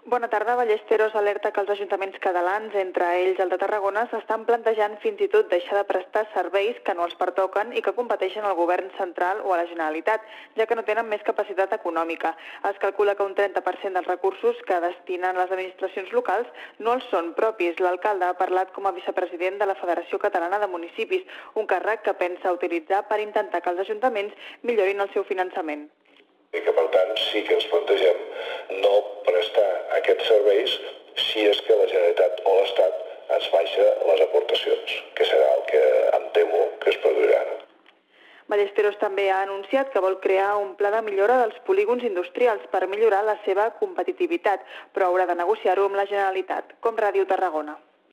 Bona tarda. Ballesteros alerta que els ajuntaments catalans, entre ells el de Tarragona, s'estan plantejant fins i tot deixar de prestar serveis que no els pertoquen i que competeixen al govern central o a la Generalitat, ja que no tenen més capacitat econòmica. Es calcula que un 30% dels recursos que destinen les administracions locals no els són propis. L'alcalde ha parlat com a vicepresident de la Federació Catalana de Municipis, un càrrec que pensa utilitzar per intentar que els ajuntaments millorin el seu finançament. I que, per tant, sí que ens plantegem no prestar aquests serveis si és que la Generalitat o l'Estat ens baixa les aportacions, que serà el que em temo que es produirà. Ballesteros també ha anunciat que vol crear un pla de millora dels polígons industrials per millorar la seva competitivitat, però haurà de negociar-ho amb la Generalitat. Com Ràdio Tarragona.